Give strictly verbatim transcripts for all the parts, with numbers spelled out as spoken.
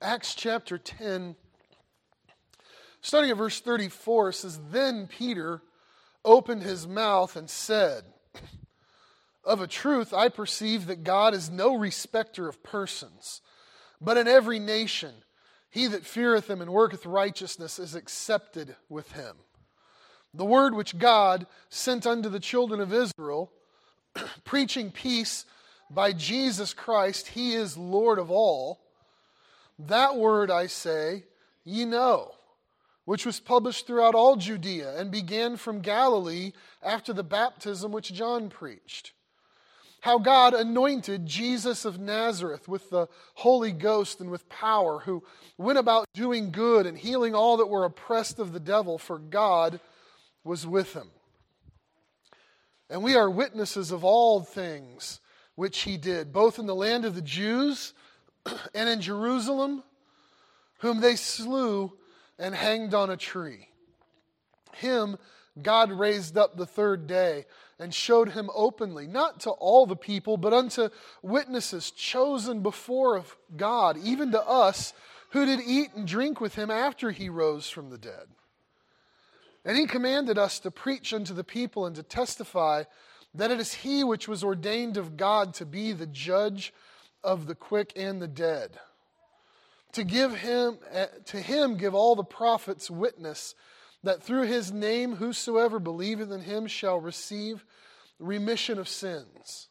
Acts chapter ten, starting at verse thirty-four, it says, "Then Peter opened his mouth and said, 'Of a truth I perceive that God is no respecter of persons, but in every nation he that feareth him and worketh righteousness is accepted with him. The word which God sent unto the children of Israel, preaching peace by Jesus Christ, he is Lord of all. That word, I say, ye know, which was published throughout all Judea and began from Galilee after the baptism which John preached. How God anointed Jesus of Nazareth with the Holy Ghost and with power, who went about doing good and healing all that were oppressed of the devil, for God was with him. And we are witnesses of all things which he did, both in the land of the Jews and in Jerusalem, whom they slew and hanged on a tree. Him God raised up the third day and showed him openly, not to all the people, but unto witnesses chosen before of God, even to us who did eat and drink with him after he rose from the dead. And he commanded us to preach unto the people and to testify that it is he which was ordained of God to be the judge of the quick and the dead. To give him, to him give all the prophets witness that through his name whosoever believeth in him shall receive remission of sins.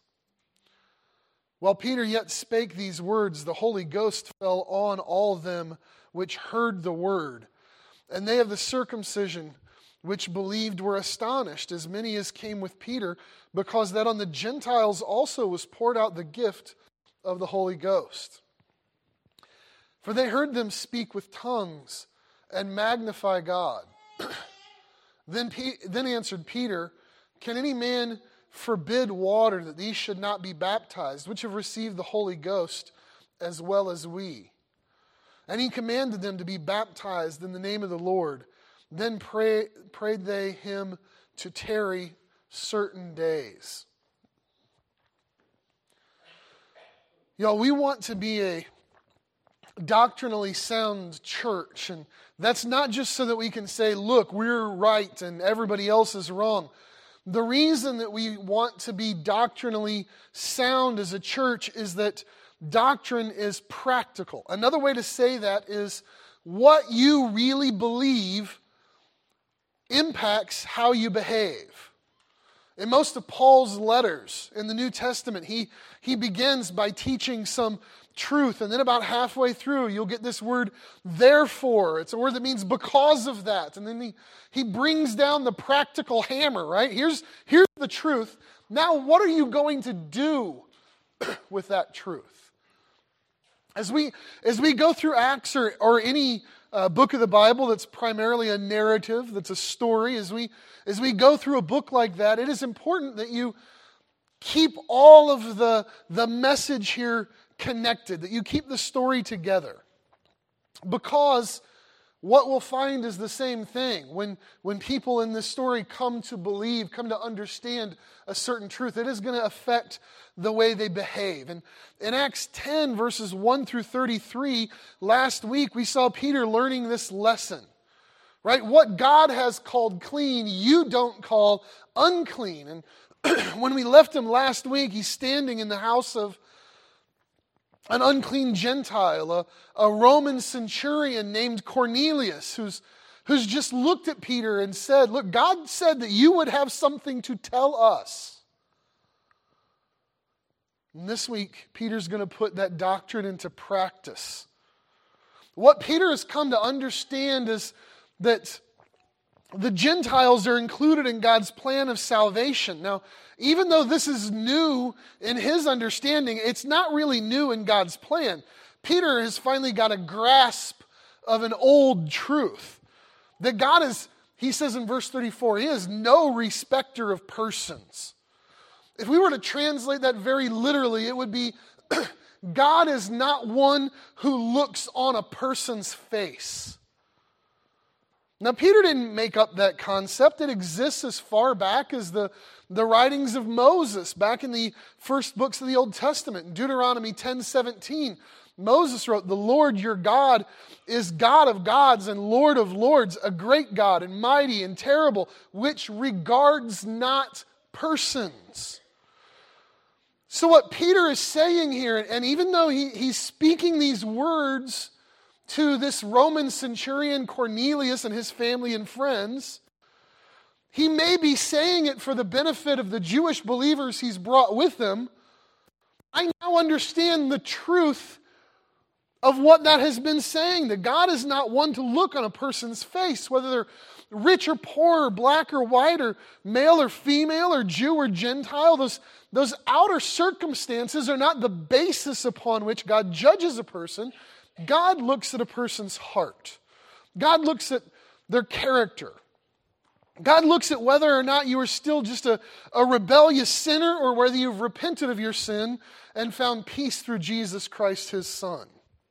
While Peter yet spake these words, the Holy Ghost fell on all them which heard the word. And they of the circumcision which believed were astonished, as many as came with Peter, because that on the Gentiles also was poured out the gift of the Holy Ghost. For they heard them speak with tongues and magnify God. Then, P- then answered Peter, Can any man forbid water that these should not be baptized, which have received the Holy Ghost as well as we? And he commanded them to be baptized in the name of the Lord. Then pray, prayed they him to tarry certain days. Y'all, we want to be a doctrinally sound church, and that's not just so that we can say, look, we're right and everybody else is wrong. The reason that we want to be doctrinally sound as a church is that doctrine is practical. Another way to say that is what you really believe impacts how you behave. In most of Paul's letters in the New Testament, he, he begins by teaching some truth, and then about halfway through, you'll get this word, therefore. It's a word that means because of that. And then he, he brings down the practical hammer, right? Here's, here's the truth. Now, what are you going to do with that truth? As we, as we go through Acts or, or any uh, book of the Bible that's primarily a narrative, that's a story, as we, as we go through a book like that, it is important that you keep all of the, the message here connected, that you keep the story together. Because what we'll find is the same thing. When, when people in this story come to believe, come to understand a certain truth, it is going to affect the way they behave. And in Acts ten, verses one through thirty-three, last week we saw Peter learning this lesson. Right? What God has called clean, you don't call unclean. And when we left him last week, he's standing in the house of an unclean Gentile, a, a Roman centurion named Cornelius, who's, who's just looked at Peter and said, look, God said that you would have something to tell us. And this week, Peter's going to put that doctrine into practice. What Peter has come to understand is that the Gentiles are included in God's plan of salvation. Now, even though this is new in his understanding, it's not really new in God's plan. Peter has finally got a grasp of an old truth. That God is, he says in verse thirty-four, he is no respecter of persons. If we were to translate that very literally, it would be, God is not one who looks on a person's face. Now, Peter didn't make up that concept. It exists as far back as the, the writings of Moses, back in the first books of the Old Testament. In Deuteronomy ten seventeen, Moses wrote, "The Lord your God is God of gods and Lord of lords, a great God and mighty and terrible, which regards not persons." So what Peter is saying here, and even though he, he's speaking these words to this Roman centurion Cornelius and his family and friends, he may be saying it for the benefit of the Jewish believers he's brought with him. I now understand the truth of what that has been saying, that God is not one to look on a person's face, whether they're rich or poor, or black or white, or male or female, or Jew or Gentile. Those, those outer circumstances are not the basis upon which God judges a person. God looks at a person's heart. God looks at their character. God looks at whether or not you are still just a, a rebellious sinner or whether you've repented of your sin and found peace through Jesus Christ, his Son.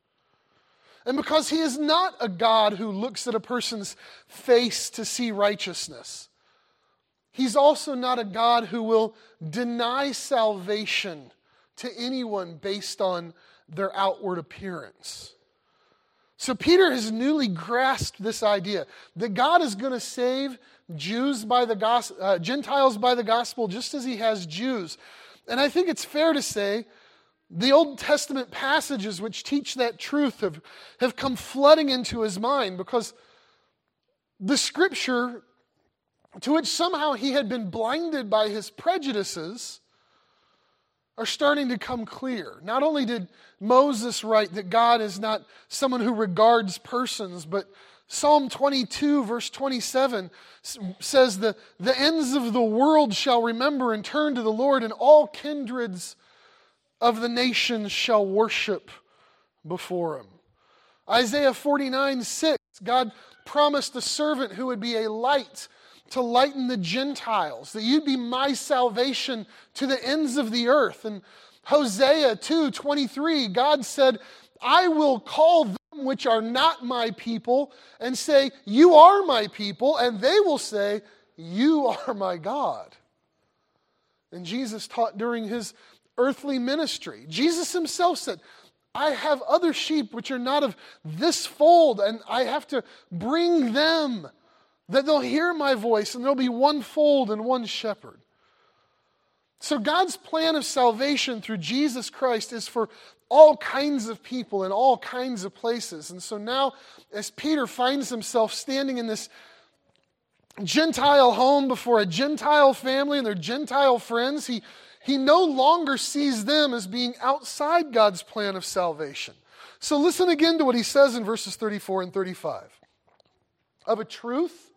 And because he is not a God who looks at a person's face to see righteousness, he's also not a God who will deny salvation to anyone based on their outward appearance. So Peter has newly grasped this idea that God is going to save Jews by the gospel, uh, Gentiles by the gospel, just as he has Jews. And I think it's fair to say the Old Testament passages which teach that truth have, have come flooding into his mind, because the scripture to which somehow he had been blinded by his prejudices are starting to come clear. Not only did Moses write that God is not someone who regards persons, but Psalm twenty-two, verse twenty-seven says, the, the ends of the world shall remember and turn to the Lord, and all kindreds of the nations shall worship before him. Isaiah forty-nine, six, God promised a servant who would be a light to lighten the Gentiles, that you'd be my salvation to the ends of the earth. And Hosea two, twenty-three, God said, I will call them which are not my people and say, you are my people, and they will say, you are my God. And Jesus taught during his earthly ministry. Jesus himself said, I have other sheep which are not of this fold, and I have to bring them, that they'll hear my voice, and there'll be one fold and one shepherd. So God's plan of salvation through Jesus Christ is for all kinds of people in all kinds of places. And so now, as Peter finds himself standing in this Gentile home before a Gentile family and their Gentile friends, he, he no longer sees them as being outside God's plan of salvation. So listen again to what he says in verses thirty-four and thirty-five. Of a truth,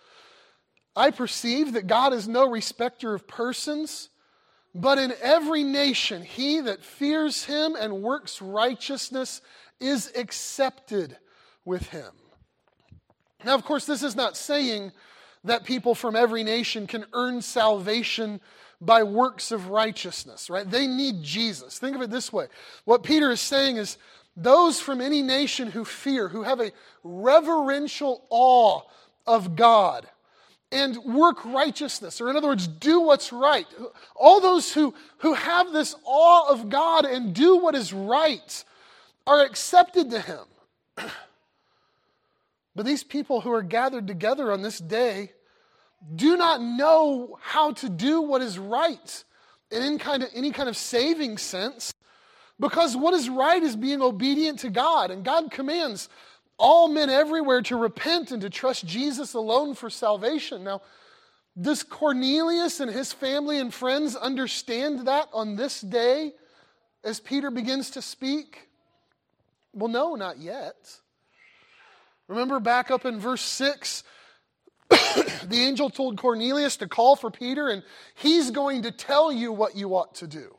I perceive that God is no respecter of persons, but in every nation he that fears him and works righteousness is accepted with him. Now, of course, this is not saying that people from every nation can earn salvation by works of righteousness, right? They need Jesus. Think of it this way. What Peter is saying is those from any nation who fear, who have a reverential awe of God, and work righteousness, or in other words, do what's right. All those who, who have this awe of God and do what is right are accepted to him. But these people who are gathered together on this day do not know how to do what is right in any kind of, any kind of saving sense, because what is right is being obedient to God, and God commands all men everywhere to repent and to trust Jesus alone for salvation. Now, does Cornelius and his family and friends understand that on this day as Peter begins to speak? Well, no, not yet. Remember back up in verse six, the angel told Cornelius to call for Peter, and he's going to tell you what you ought to do.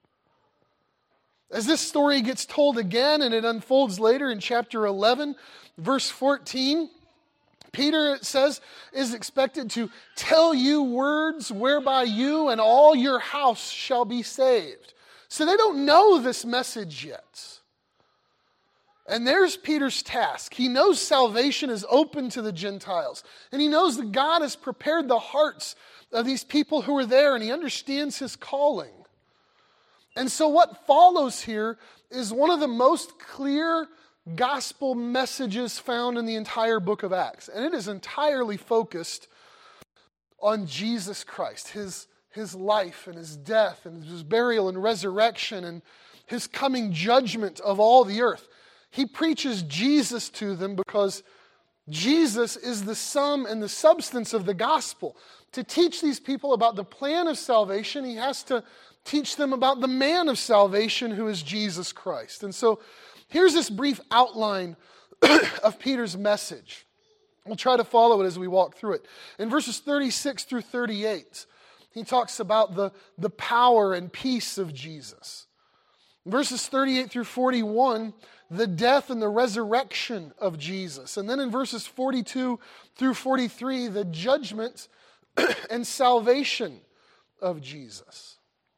As this story gets told again, and it unfolds later in chapter eleven, verse fourteen, Peter, it says, is expected to tell you words whereby you and all your house shall be saved. So they don't know this message yet. And there's Peter's task. He knows salvation is open to the Gentiles. And he knows that God has prepared the hearts of these people who are there, and he understands his calling. And so what follows here is one of the most clear gospel messages found in the entire book of Acts. And it is entirely focused on Jesus Christ, his, his life and his death and his burial and resurrection and his coming judgment of all the earth. He preaches Jesus to them because Jesus is the sum and the substance of the gospel. To teach these people about the plan of salvation, he has to teach them about the man of salvation, who is Jesus Christ. And so here's this brief outline of Peter's message. We'll try to follow it as we walk through it. In verses thirty-six through thirty-eight, he talks about the, the power and peace of Jesus. In verses thirty-eight through forty-one, the death and the resurrection of Jesus. And then in verses forty-two through forty-three, the judgment and salvation of Jesus.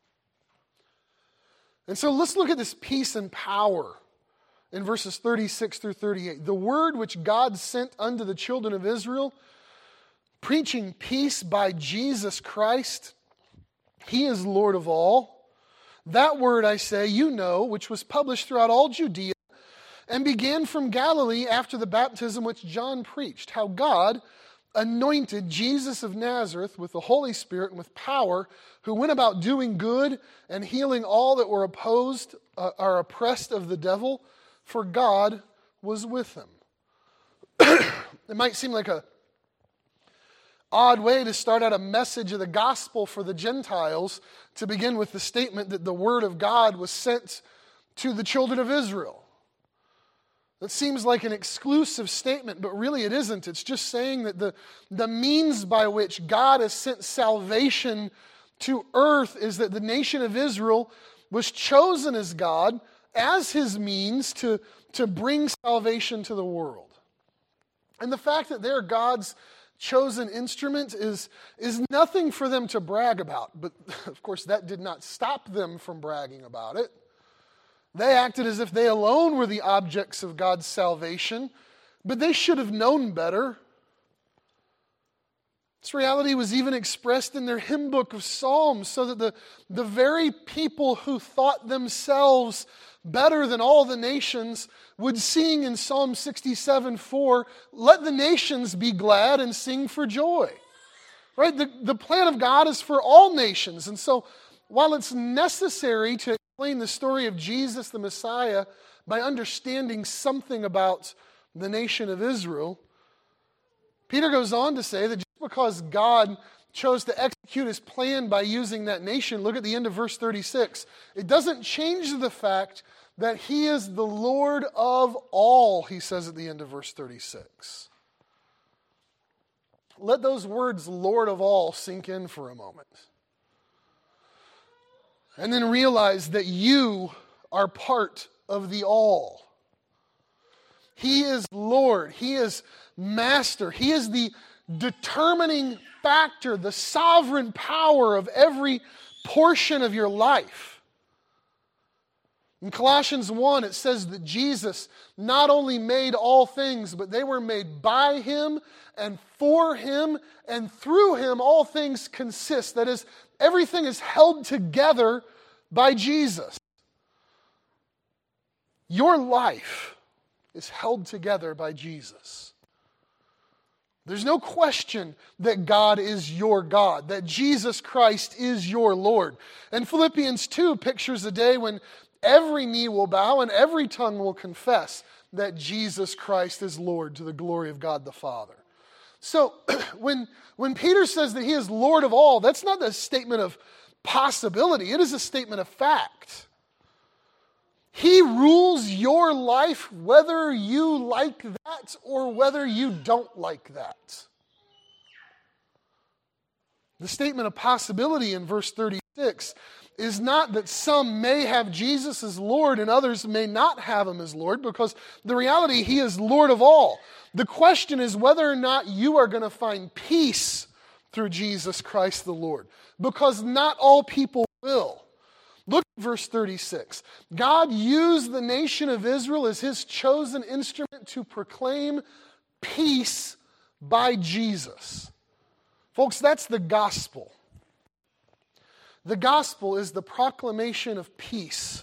And so let's look at this peace and power in verses thirty-six through thirty-eight. The word which God sent unto the children of Israel, preaching peace by Jesus Christ, he is Lord of all. That word, I say, you know, which was published throughout all Judea, and began from Galilee after the baptism which John preached, how God anointed Jesus of Nazareth with the Holy Spirit and with power, who went about doing good and healing all that were opposed, uh, are oppressed of the devil, for God was with him. It might seem like a odd way to start out a message of the gospel for the Gentiles to begin with the statement that the word of God was sent to the children of Israel. That seems like an exclusive statement, but really it isn't. It's just saying that the, the means by which God has sent salvation to earth is that the nation of Israel was chosen as God, as his means to, to bring salvation to the world. And the fact that they're God's chosen instrument is, is nothing for them to brag about. But of course, that did not stop them from bragging about it. They acted as if they alone were the objects of God's salvation, but they should have known better. This reality was even expressed in their hymn book of Psalms, so that the, the very people who thought themselves better than all the nations would sing in Psalm sixty-seven four, let the nations be glad and sing for joy. Right? The, the plan of God is for all nations. And so while it's necessary to explain the story of Jesus the Messiah by understanding something about the nation of Israel, Peter goes on to say that just because God chose to execute his plan by using that nation, look at the end of verse thirty-six, it doesn't change the fact that he is the Lord of all, he says at the end of verse thirty-six. Let those words, Lord of all, sink in for a moment. And then realize that you are part of the all. He is Lord. He is Master. He is the determining factor, the sovereign power of every portion of your life. In Colossians one, it says that Jesus not only made all things, but they were made by him and for him, and through him all things consist. That is, everything is held together by Jesus. Your life is held together by Jesus. There's no question that God is your God, that Jesus Christ is your Lord. And Philippians two pictures a day when every knee will bow and every tongue will confess that Jesus Christ is Lord, to the glory of God the Father. So when, when Peter says that he is Lord of all, that's not a statement of possibility. It is a statement of fact. He rules your life whether you like that or whether you don't like that. The statement of possibility in verse thirty-six is not that some may have Jesus as Lord and others may not have him as Lord, because the reality, he is Lord of all. The question is whether or not you are going to find peace through Jesus Christ the Lord, because not all people will. Look at verse thirty-six. God used the nation of Israel as his chosen instrument to proclaim peace by Jesus. Folks, that's the gospel. The gospel is the proclamation of peace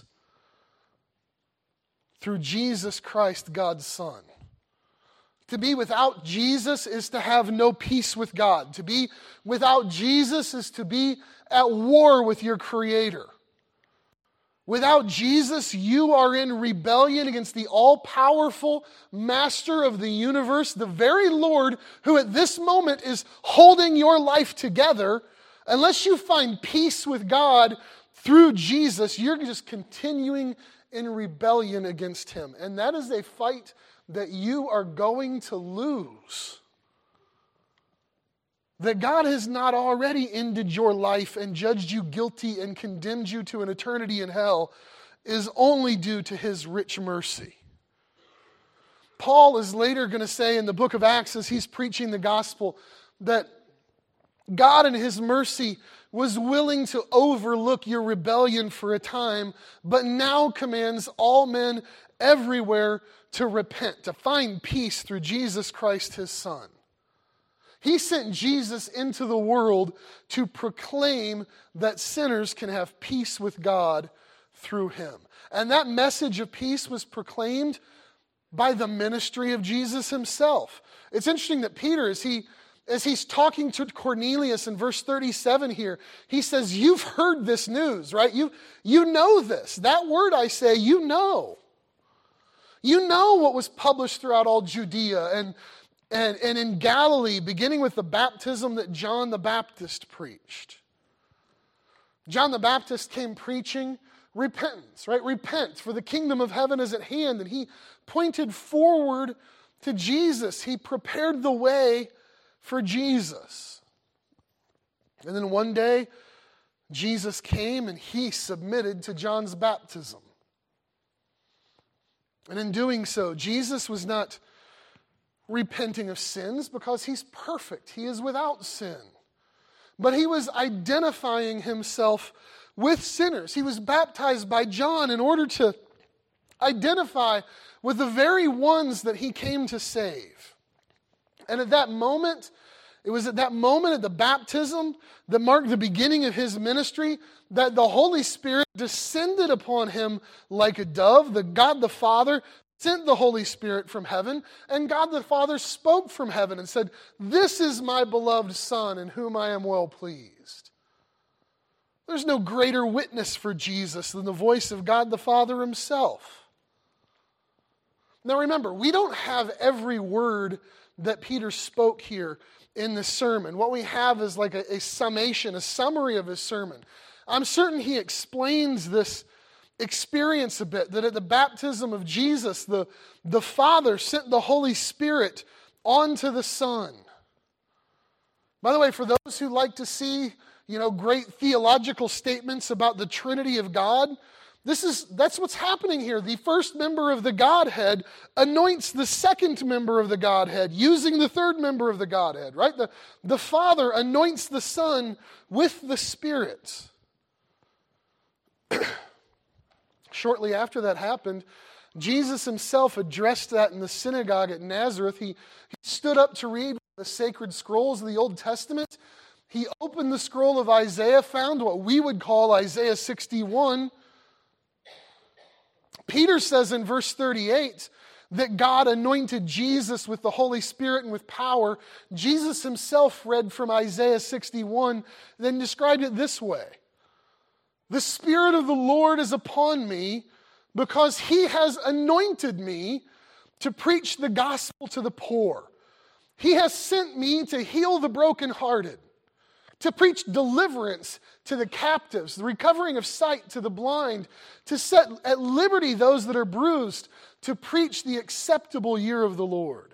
through Jesus Christ, God's Son. To be without Jesus is to have no peace with God. To be without Jesus is to be at war with your Creator. Without Jesus, you are in rebellion against the all-powerful Master of the universe, the very Lord who at this moment is holding your life together. Unless you find peace with God through Jesus, you're just continuing in rebellion against Him. And that is a fight that you are going to lose. That God has not already ended your life and judged you guilty and condemned you to an eternity in hell is only due to His rich mercy. Paul is later going to say in the book of Acts, as he's preaching the gospel, that God in His mercy was willing to overlook your rebellion for a time, but now commands all men everywhere to repent, to find peace through Jesus Christ, His Son. He sent Jesus into the world to proclaim that sinners can have peace with God through Him. And that message of peace was proclaimed by the ministry of Jesus Himself. It's interesting that Peter, as he As he's talking to Cornelius in verse thirty-seven here, he says, you've heard this news, right? You, you know this. That word I say, you know. You know what was published throughout all Judea and, and, and in Galilee, beginning with the baptism that John the Baptist preached. John the Baptist came preaching repentance, right? Repent, for the kingdom of heaven is at hand. And he pointed forward to Jesus. He prepared the way for Jesus. And then one day, Jesus came and He submitted to John's baptism. And in doing so, Jesus was not repenting of sins because He's perfect. He is without sin. But He was identifying Himself with sinners. He was baptized by John in order to identify with the very ones that He came to save. And at that moment, it was at that moment at the baptism that marked the beginning of His ministry that the Holy Spirit descended upon Him like a dove. The God the Father sent the Holy Spirit from heaven, and God the Father spoke from heaven and said, "This is my beloved Son in whom I am well pleased." There's no greater witness for Jesus than the voice of God the Father Himself. Now remember, we don't have every word that Peter spoke here in this sermon. What we have is like a, a summation, a summary of his sermon. I'm certain he explains this experience a bit, that at the baptism of Jesus, the, the Father sent the Holy Spirit onto the Son. By the way, for those who like to see, you know, great theological statements about the Trinity of God, This is, that's what's happening here. The first member of the Godhead anoints the second member of the Godhead, using the third member of the Godhead, right? The, the Father anoints the Son with the Spirit. Shortly after that happened, Jesus Himself addressed that in the synagogue at Nazareth. He, he stood up to read the sacred scrolls of the Old Testament. He opened the scroll of Isaiah, found what we would call Isaiah sixty-one. Peter says in verse thirty-eight that God anointed Jesus with the Holy Spirit and with power. Jesus Himself read from Isaiah sixty-one, then described it this way: "The Spirit of the Lord is upon me, because He has anointed me to preach the gospel to the poor. He has sent me to heal the brokenhearted, to preach deliverance to the captives, the recovering of sight to the blind, to set at liberty those that are bruised, to preach the acceptable year of the Lord."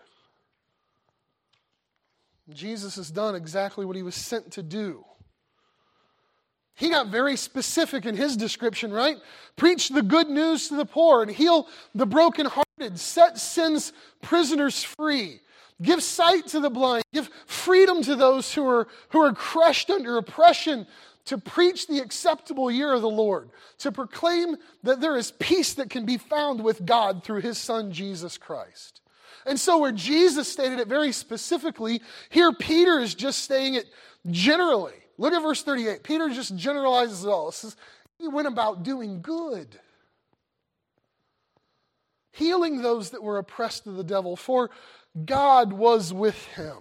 Jesus has done exactly what He was sent to do. He got very specific in His description, right? Preach the good news to the poor and heal the brokenhearted, set sin's prisoners free, give sight to the blind, give freedom to those who are, who are crushed under oppression, to preach the acceptable year of the Lord, to proclaim that there is peace that can be found with God through His Son, Jesus Christ. And so where Jesus stated it very specifically, here Peter is just saying it generally. Look at verse thirty-eight. Peter just generalizes it all. It says, he went about doing good, healing those that were oppressed of the devil, for God was with him.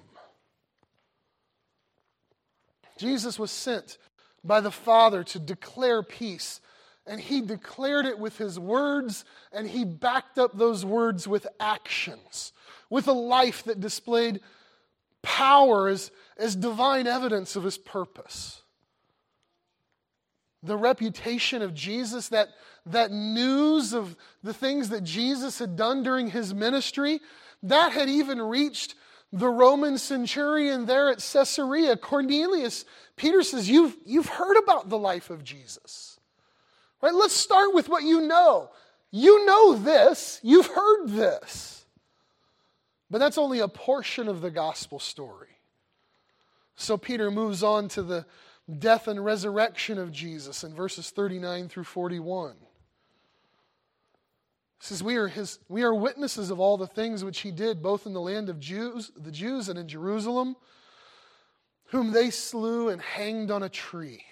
Jesus was sent by the Father to declare peace, and he declared it with his words, and he backed up those words with actions, with a life that displayed power as, as divine evidence of his purpose. The reputation of Jesus, that, that news of the things that Jesus had done during his ministry, that had even reached the Roman centurion there at Caesarea. Cornelius, Peter says, you've, you've heard about the life of Jesus. Right? Let's start with what you know. You know this. You've heard this. But that's only a portion of the gospel story. So Peter moves on to the death and resurrection of Jesus in verses thirty-nine through forty-one. It says, we are his, we are witnesses of all the things which he did, both in the land of Jews, the Jews and in Jerusalem, whom they slew and hanged on a tree.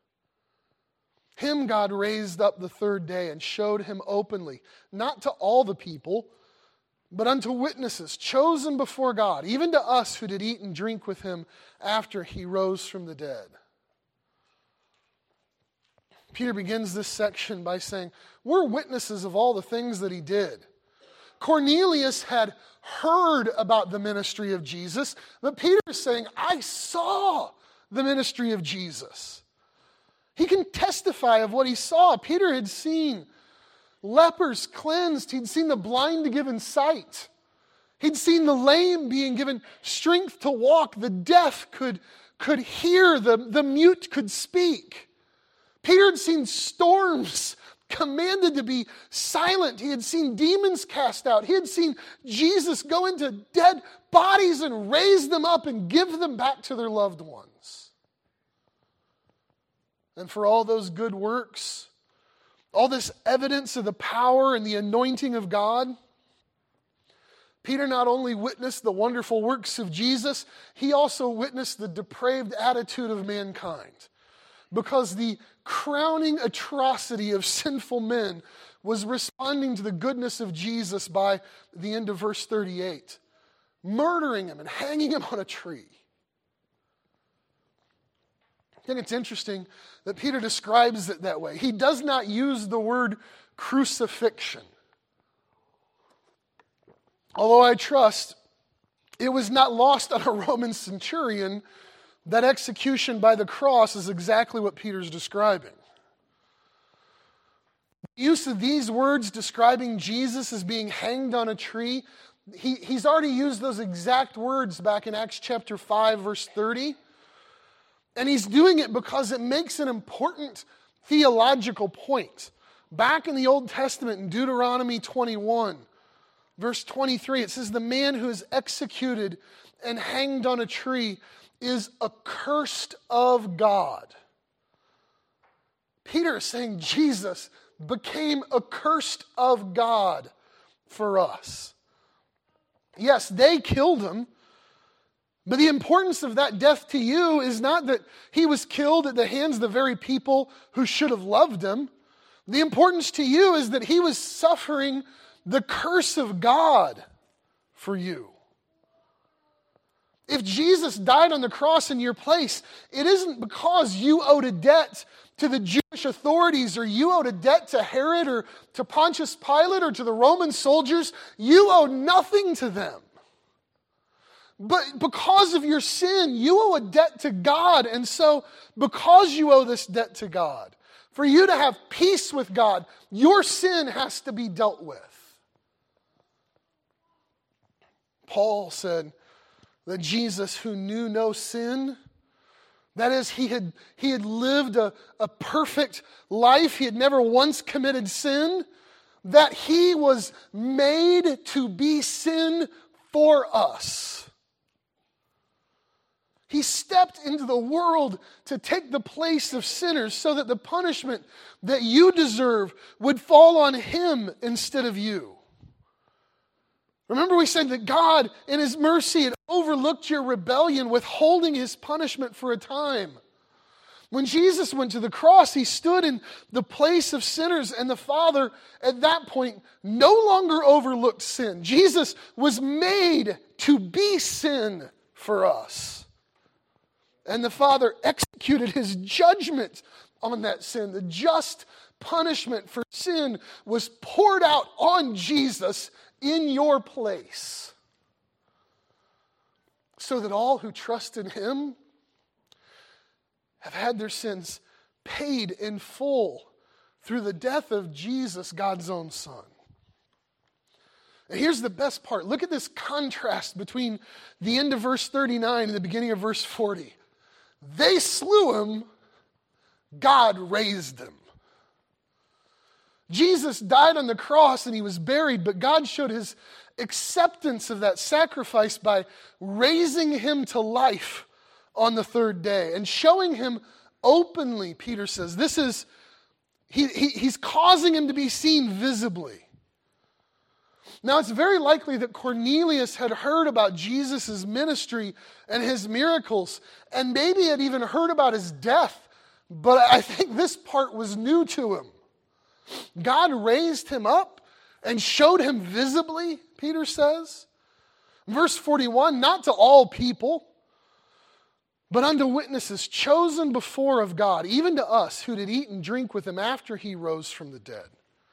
Him God raised up the third day and showed him openly, not to all the people, but unto witnesses chosen before God, even to us who did eat and drink with him after he rose from the dead. Peter begins this section by saying, we're witnesses of all the things that he did. Cornelius had heard about the ministry of Jesus, but Peter is saying, I saw the ministry of Jesus. He can testify of what he saw. Peter had seen lepers cleansed. He'd seen the blind given sight. He'd seen the lame being given strength to walk. The deaf could, could hear. The, the mute could speak. Peter had seen storms commanded to be silent. He had seen demons cast out. He had seen Jesus go into dead bodies and raise them up and give them back to their loved ones. And for all those good works, all this evidence of the power and the anointing of God, Peter not only witnessed the wonderful works of Jesus, he also witnessed the depraved attitude of mankind. Because the crowning atrocity of sinful men was responding to the goodness of Jesus by the end of verse thirty-eight, murdering him and hanging him on a tree. I think it's interesting that Peter describes it that way. He does not use the word crucifixion. Although I trust it was not lost on a Roman centurion that execution by the cross is exactly what Peter's describing. The use of these words describing Jesus as being hanged on a tree, he, he's already used those exact words back in Acts chapter five, verse thirty. And he's doing it because it makes an important theological point. Back in the Old Testament, in Deuteronomy twenty-one, verse twenty-three, it says, the man who is executed and hanged on a tree is accursed of God. Peter is saying Jesus became accursed of God for us. Yes, they killed him, but the importance of that death to you is not that he was killed at the hands of the very people who should have loved him. The importance to you is that he was suffering the curse of God for you. If Jesus died on the cross in your place, it isn't because you owed a debt to the Jewish authorities or you owed a debt to Herod or to Pontius Pilate or to the Roman soldiers. You owed nothing to them. But because of your sin, you owe a debt to God. And so because you owe this debt to God, for you to have peace with God, your sin has to be dealt with. Paul said that Jesus, who knew no sin, that is, he had, he had lived a, a perfect life, he had never once committed sin, that he was made to be sin for us. He stepped into the world to take the place of sinners so that the punishment that you deserve would fall on him instead of you. Remember we said that God, in his mercy, had overlooked your rebellion, withholding his punishment for a time. When Jesus went to the cross, he stood in the place of sinners, and the Father at that point no longer overlooked sin. Jesus was made to be sin for us. And the Father executed his judgment on that sin. The just punishment for sin was poured out on Jesus in your place, so that all who trust in him have had their sins paid in full through the death of Jesus, God's own Son. And here's the best part. Look at this contrast between the end of verse thirty-nine and the beginning of verse forty. They slew him, God raised him. Jesus died on the cross and he was buried, but God showed his acceptance of that sacrifice by raising him to life on the third day and showing him openly, Peter says. This is, he, he, he's causing him to be seen visibly. Now, it's very likely that Cornelius had heard about Jesus' ministry and his miracles, and maybe had even heard about his death, but I think this part was new to him. God raised him up and showed him visibly, Peter says. Verse forty-one, not to all people, but unto witnesses chosen before of God, even to us who did eat and drink with him after he rose from the dead.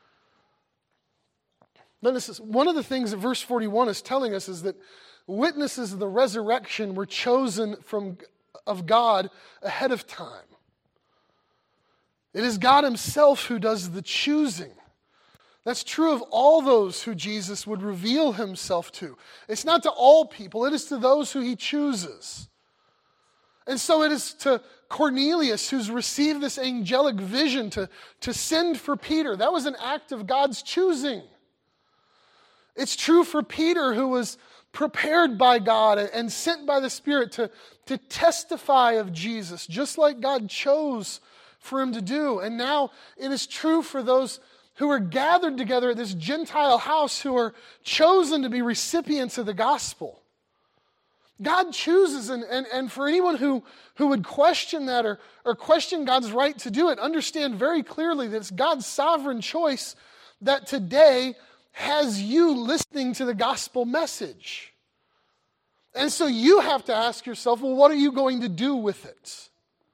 Notice, one of the things that verse forty-one is telling us is that witnesses of the resurrection were chosen from, of God ahead of time. It is God himself who does the choosing. That's true of all those who Jesus would reveal himself to. It's not to all people, it is to those who he chooses. And so it is to Cornelius, who's received this angelic vision to, to send for Peter. That was an act of God's choosing. It's true for Peter, who was prepared by God and sent by the Spirit to, to testify of Jesus, just like God chose for him to do. And now it is true for those who are gathered together at this Gentile house, who are chosen to be recipients of the gospel. God chooses, and, and, and for anyone who, who would question that or, or question God's right to do it, understand very clearly that it's God's sovereign choice that today has you listening to the gospel message. And so you have to ask yourself, well, what are you going to do with it?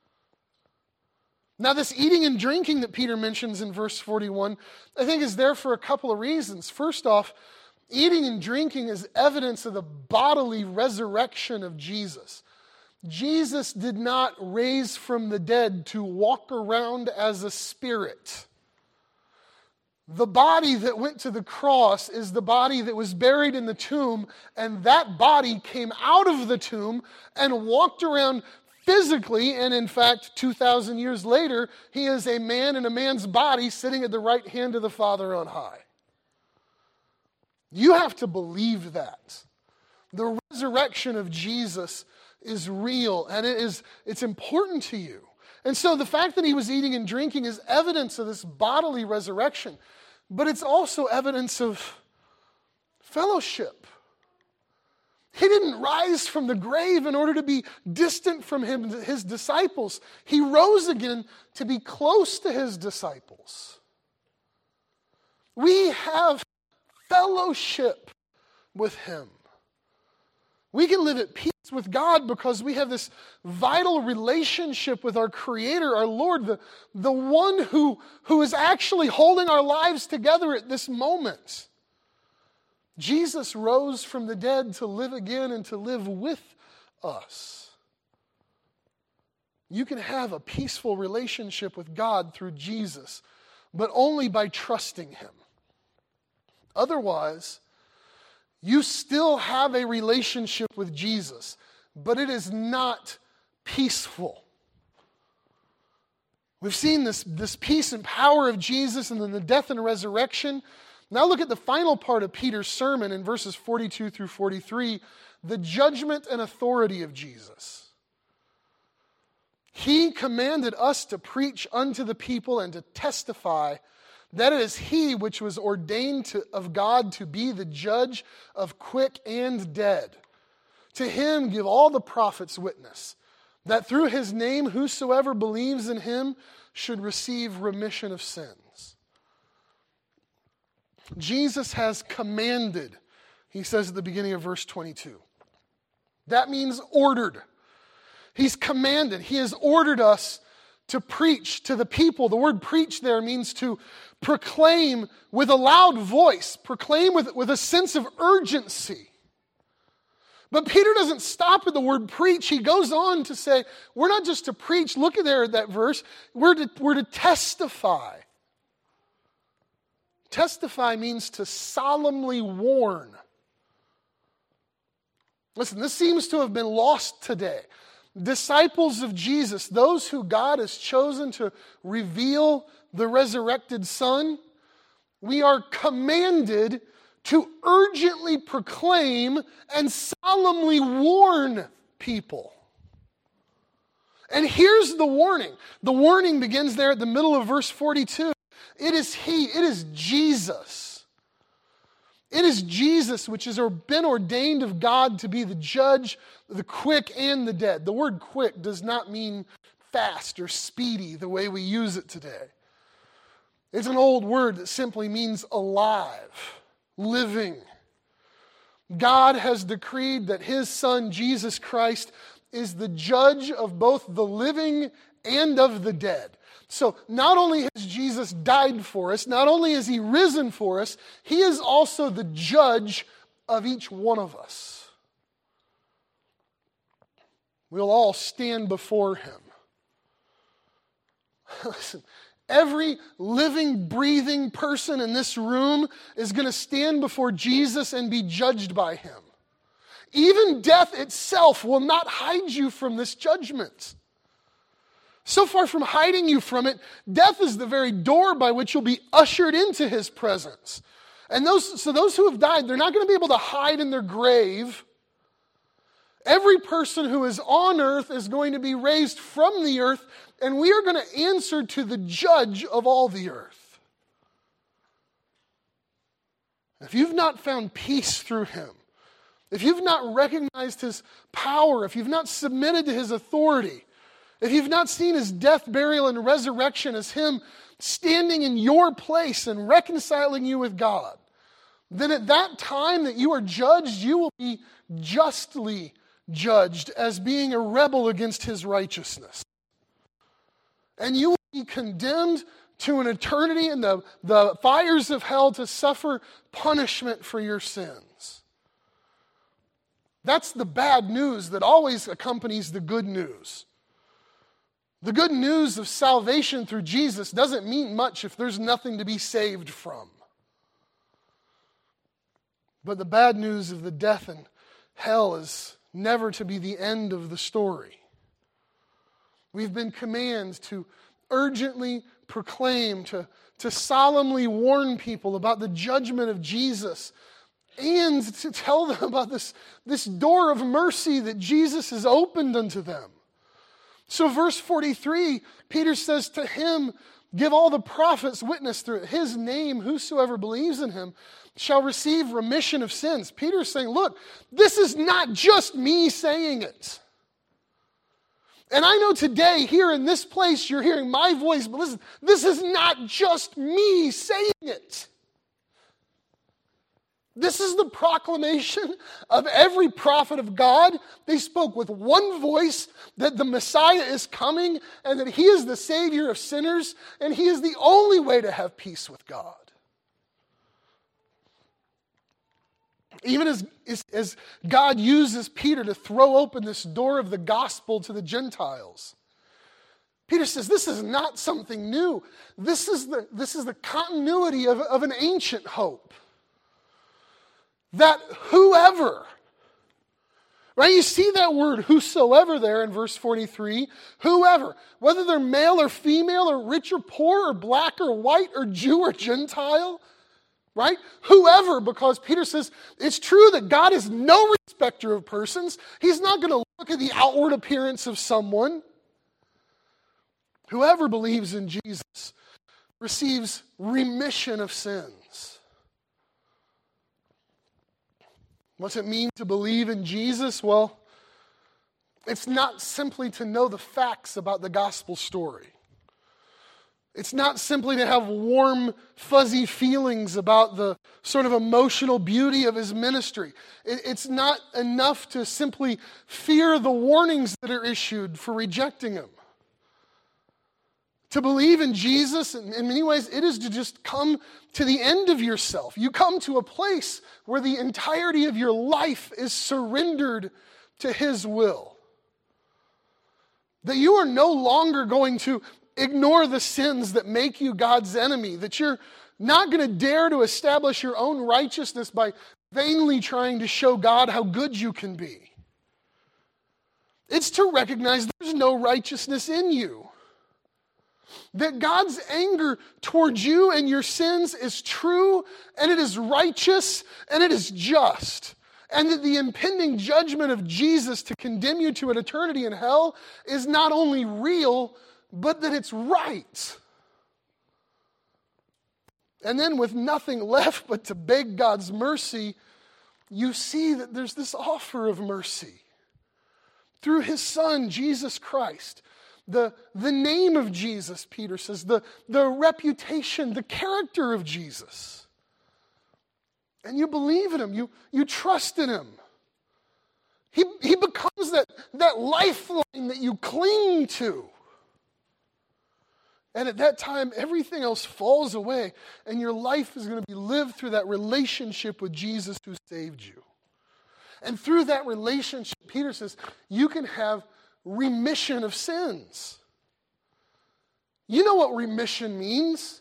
Now, this eating and drinking that Peter mentions in verse forty-one, I think is there for a couple of reasons. First off, eating and drinking is evidence of the bodily resurrection of Jesus. Jesus did not raise from the dead to walk around as a spirit. The body that went to the cross is the body that was buried in the tomb, and that body came out of the tomb and walked around physically, and in fact, two thousand years later, he is a man in a man's body sitting at the right hand of the Father on high. You have to believe that. The resurrection of Jesus is real, and it is, it's important to you. And so the fact that he was eating and drinking is evidence of this bodily resurrection, but it's also evidence of fellowship. He didn't rise from the grave in order to be distant from him, his disciples. He rose again to be close to his disciples. We have fellowship with him. We can live at peace with God because we have this vital relationship with our Creator, our Lord, the, the one who, who is actually holding our lives together at this moment. Jesus rose from the dead to live again and to live with us. You can have a peaceful relationship with God through Jesus, but only by trusting him. Otherwise, you still have a relationship with Jesus, but it is not peaceful. We've seen this, this peace and power of Jesus and then the death and resurrection. Now look at the final part of Peter's sermon in verses forty-two through forty-three, the judgment and authority of Jesus. He commanded us to preach unto the people and to testify that it is he which was ordained to, of God to be the judge of quick and dead. To him give all the prophets witness that through his name whosoever believes in him should receive remission of sins. Jesus has commanded, he says at the beginning of verse twenty-two. That means ordered. He's commanded. He has ordered us to preach to the people. The word preach there means to proclaim with a loud voice, proclaim with, with a sense of urgency. But Peter doesn't stop at the word preach. He goes on to say, we're not just to preach. Look at there at that verse. We're to, we're to testify. Testify means to solemnly warn. Listen, this seems to have been lost today. Disciples of Jesus, those who God has chosen to reveal the resurrected Son, we are commanded to urgently proclaim and solemnly warn people. And here's the warning. The warning begins there at the middle of verse forty-two. It is He, it is Jesus. It is Jesus which has been ordained of God to be the judge, the quick and the dead. The word quick does not mean fast or speedy the way we use it today. It's an old word that simply means alive, living. God has decreed that His Son, Jesus Christ, is the judge of both the living and of the dead. So not only has Jesus died for us, not only has He risen for us, He is also the judge of each one of us. We'll all stand before Him. Listen, every living, breathing person in this room is going to stand before Jesus and be judged by Him. Even death itself will not hide you from this judgment. So far from hiding you from it, death is the very door by which you'll be ushered into His presence. And those, so those who have died, they're not going to be able to hide in their grave. Every person who is on earth is going to be raised from the earth, and we are going to answer to the judge of all the earth. If you've not found peace through Him, if you've not recognized His power, if you've not submitted to His authority, if you've not seen His death, burial, and resurrection as Him standing in your place and reconciling you with God, then at that time that you are judged, you will be justly judged as being a rebel against His righteousness. And you will be condemned to an eternity in the, the fires of hell to suffer punishment for your sins. That's the bad news that always accompanies the good news. The good news of salvation through Jesus doesn't mean much if there's nothing to be saved from. But the bad news of the death and hell is never to be the end of the story. We've been commanded to urgently proclaim, to, to solemnly warn people about the judgment of Jesus, and to tell them about this, this door of mercy that Jesus has opened unto them. So verse forty-three, Peter says to him, give all the prophets witness through His name, whosoever believes in Him shall receive remission of sins. Peter's saying, look, this is not just me saying it. And I know today, here in this place, you're hearing my voice, but listen, this is not just me saying it. This is the proclamation of every prophet of God. They spoke with one voice that the Messiah is coming and that He is the Savior of sinners and He is the only way to have peace with God. Even as, as, as God uses Peter to throw open this door of the gospel to the Gentiles, Peter says this is not something new. This is the, this is the continuity of, of an ancient hope. That whoever, right? You see that word whosoever there in verse forty-three. Whoever, whether they're male or female or rich or poor or black or white or Jew or Gentile, right? Whoever, because Peter says it's true that God is no respecter of persons. He's not going to look at the outward appearance of someone. Whoever believes in Jesus receives remission of sins. What's it mean to believe in Jesus? Well, It's not simply to know the facts about the gospel story. It's not simply to have warm, fuzzy feelings about the sort of emotional beauty of his ministry. It's not enough to simply fear the warnings that are issued for rejecting him. To believe in Jesus, in many ways, it is to just come to the end of yourself. You come to a place where the entirety of your life is surrendered to his will. That you are no longer going to ignore the sins that make you God's enemy. That you're not going to dare to establish your own righteousness by vainly trying to show God how good you can be. It's to recognize there's no righteousness in you. That God's anger towards you and your sins is true, and it is righteous, and it is just. And that the impending judgment of Jesus to condemn you to an eternity in hell is not only real, but that it's right. And then with nothing left but to beg God's mercy, you see that there's this offer of mercy through his Son, Jesus Christ. The, the name of Jesus, Peter says, the, the reputation, the character of Jesus. And you believe in him, you, you trust in him. He, he becomes that, that lifeline that you cling to. And at that time, everything else falls away, and your life is going to be lived through that relationship with Jesus who saved you. And through that relationship, Peter says, you can have remission of sins. You know what remission means.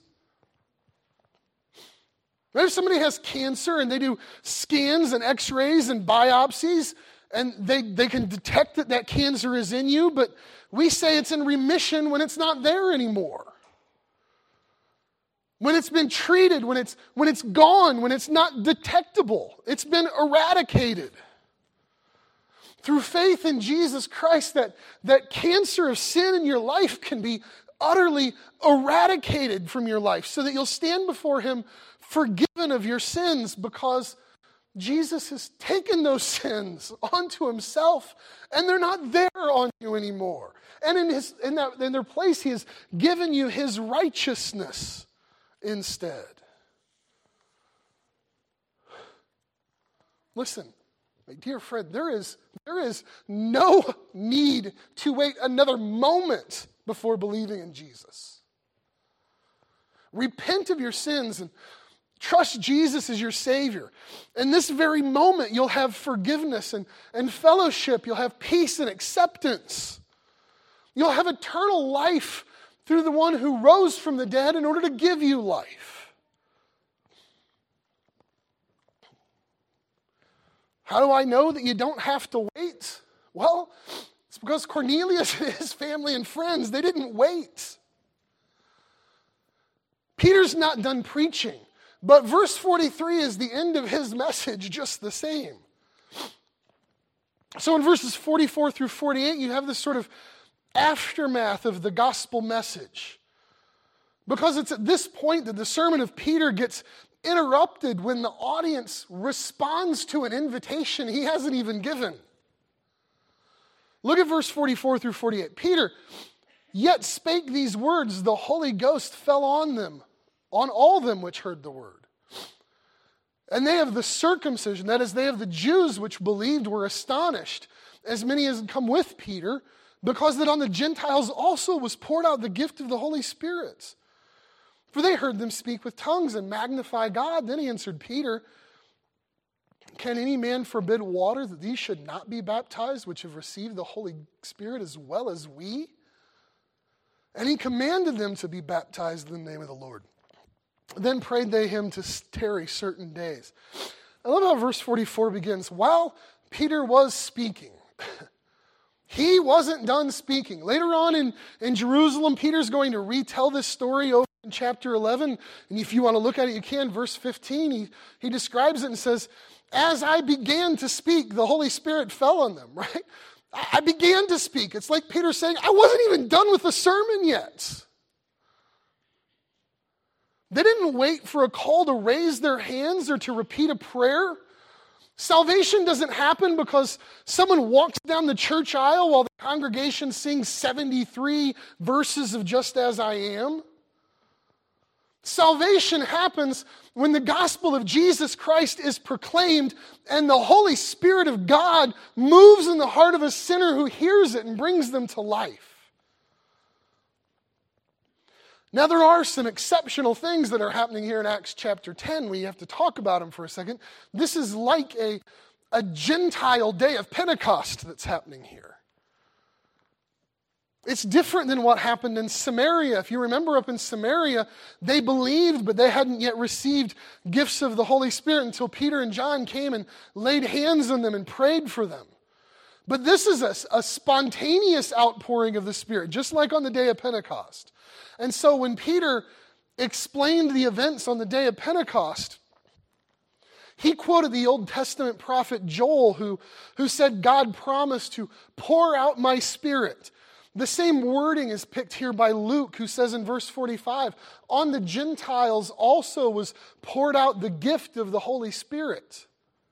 If somebody has cancer and they do scans and x-rays and biopsies, and they, they can detect that that cancer is in you, but we say it's in remission when it's not there anymore. When it's been treated, when it's, when it's gone, when it's not detectable. It's been eradicated. Through faith in Jesus Christ, that, that cancer of sin in your life can be utterly eradicated from your life so that you'll stand before him forgiven of your sins because Jesus has taken those sins onto himself and they're not there on you anymore. And in, his, in, that, in their place, he has given you his righteousness instead. Listen, my dear friend, there is, there is no need to wait another moment before believing in Jesus. Repent of your sins and trust Jesus as your Savior. In this very moment, you'll have forgiveness and, and fellowship. You'll have peace and acceptance. You'll have eternal life through the one who rose from the dead in order to give you life. How do I know that you don't have to wait? Well, it's because Cornelius and his family and friends, they didn't wait. Peter's not done preaching, but verse forty-three is the end of his message just the same. So in verses forty-four through forty-eight, you have this sort of aftermath of the gospel message. Because it's at this point that the sermon of Peter gets interrupted when the audience responds to an invitation he hasn't even given. Look at verse forty-four through forty-eight. Peter yet spake these words, the Holy Ghost fell on them, on all them which heard the word. And they of the circumcision, that is, they of the Jews which believed, were astonished, as many as had come with Peter, because that on the Gentiles also was poured out the gift of the Holy Spirit. For they heard them speak with tongues and magnify God. Then he answered Peter, can any man forbid water that these should not be baptized, which have received the Holy Spirit as well as we? And he commanded them to be baptized in the name of the Lord. Then prayed they him to tarry certain days. I love how verse forty-four begins. While Peter was speaking, he wasn't done speaking. Later on in, in Jerusalem, Peter's going to retell this story over in chapter eleven. And if you want to look at it, you can. Verse fifteen, he, he describes it and says, as I began to speak, the Holy Spirit fell on them, right? I began to speak. It's like Peter saying, I wasn't even done with the sermon yet. They didn't wait for a call to raise their hands or to repeat a prayer. Salvation doesn't happen because someone walks down the church aisle while the congregation sings seventy-three verses of Just As I Am. Salvation happens when the gospel of Jesus Christ is proclaimed and the Holy Spirit of God moves in the heart of a sinner who hears it and brings them to life. Now, there are some exceptional things that are happening here in Acts chapter ten. We have to talk about them for a second. This is like a, a Gentile day of Pentecost that's happening here. It's different than what happened in Samaria. If you remember, up in Samaria, they believed, but they hadn't yet received gifts of the Holy Spirit until Peter and John came and laid hands on them and prayed for them. But this is a, a spontaneous outpouring of the Spirit, just like on the day of Pentecost. And so when Peter explained the events on the day of Pentecost, he quoted the Old Testament prophet Joel, who, who said, God promised to pour out my Spirit. The same wording is picked here by Luke, who says in verse forty-five, on the Gentiles also was poured out the gift of the Holy Spirit.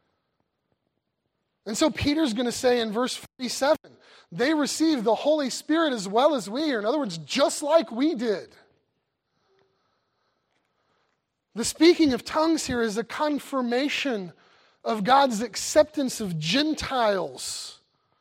And so Peter's going to say in verse forty-seven, they received the Holy Spirit as well as we, or in other words, just like we did. The speaking of tongues here is a confirmation of God's acceptance of Gentiles.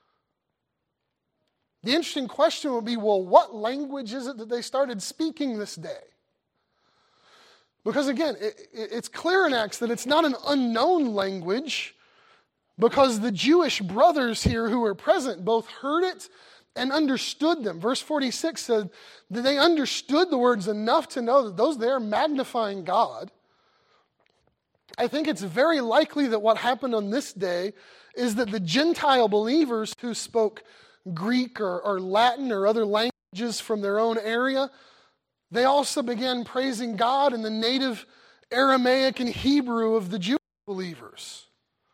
The interesting question will be, well, what language is it that they started speaking this day? Because again, it, it, it's clear in Acts that it's not an unknown language, because the Jewish brothers here who were present both heard it and understood them. Verse forty-six said that they understood the words enough to know that those there magnifying God. I think it's very likely that what happened on this day is that the Gentile believers who spoke Greek or, or Latin or other languages from their own area, they also began praising God in the native Aramaic and Hebrew of the Jewish believers.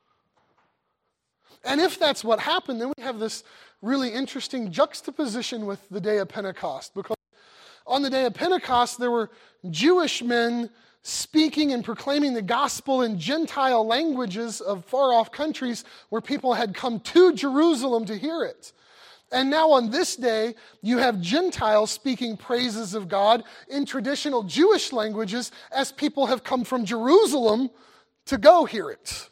And if that's what happened, then we have this really interesting juxtaposition with the day of Pentecost. Because on the day of Pentecost, there were Jewish men speaking and proclaiming the gospel in Gentile languages of far-off countries where people had come to Jerusalem to hear it. And now on this day, you have Gentiles speaking praises of God in traditional Jewish languages as people have come from Jerusalem to go hear it.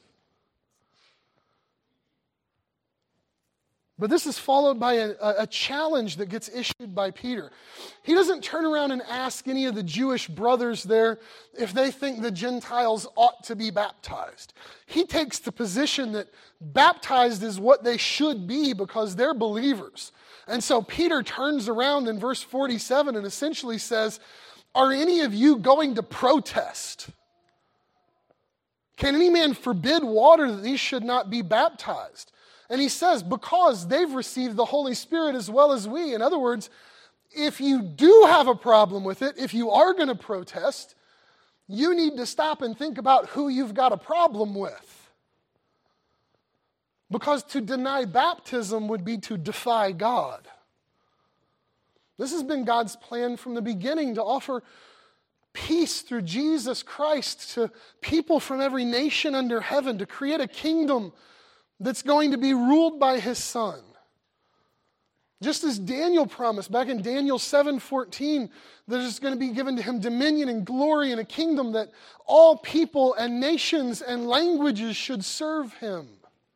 But this is followed by a, a challenge that gets issued by Peter. He doesn't turn around and ask any of the Jewish brothers there if they think the Gentiles ought to be baptized. He takes the position that baptized is what they should be because they're believers. And so Peter turns around in verse forty-seven and essentially says, are any of you going to protest? Can any man forbid water that these should not be baptized? And he says, because they've received the Holy Spirit as well as we. In other words, if you do have a problem with it, if you are going to protest, you need to stop and think about who you've got a problem with. Because to deny baptism would be to defy God. This has been God's plan from the beginning, to offer peace through Jesus Christ to people from every nation under heaven, to create a kingdom that's going to be ruled by his Son. Just as Daniel promised back in Daniel seven fourteen, there's going to be given to him dominion and glory and a kingdom that all people and nations and languages should serve him.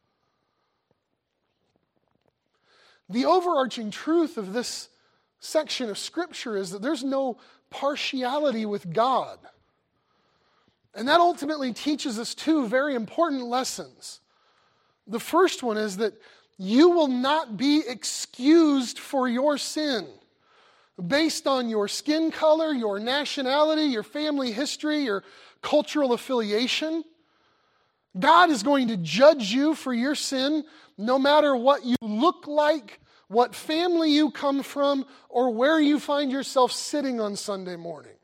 The overarching truth of this section of Scripture is that there's no partiality with God. And that ultimately teaches us two very important lessons. The first one is that you will not be excused for your sin based on your skin color, your nationality, your family history, your cultural affiliation. God is going to judge you for your sin no matter what you look like, what family you come from, or where you find yourself sitting on Sunday morning.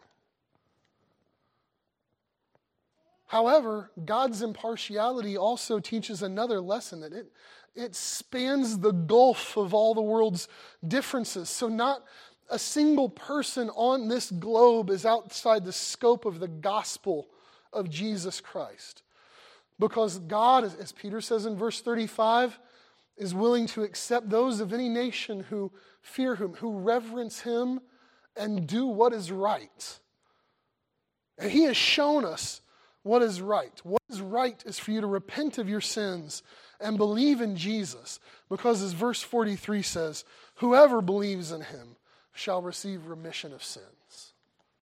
However, God's impartiality also teaches another lesson, that it, it spans the gulf of all the world's differences. So not a single person on this globe is outside the scope of the gospel of Jesus Christ. Because God, as Peter says in verse thirty-five, is willing to accept those of any nation who fear him, who reverence him, and do what is right. And he has shown us what is right. What is right is for you to repent of your sins and believe in Jesus. Because as verse forty-three says, whoever believes in him shall receive remission of sins.